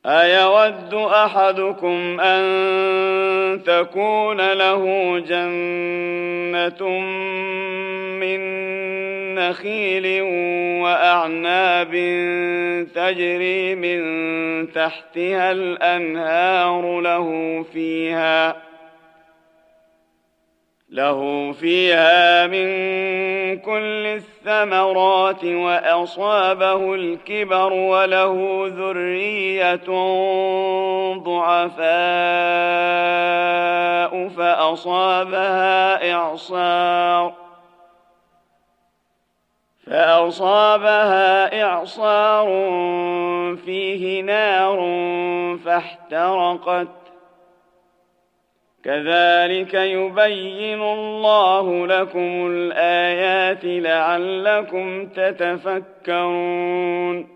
أيود أحدكم أن تكون له جنة من نخيل وأعناب تجري من تحتها الأنهار له فيها من كل الثمرات وأصابه الكبر وله ذرية ضعفاء فأصابها إعصار فيه نار فاحترقت. كذلك يبين الله لكم الآيات لعلكم تتفكرون.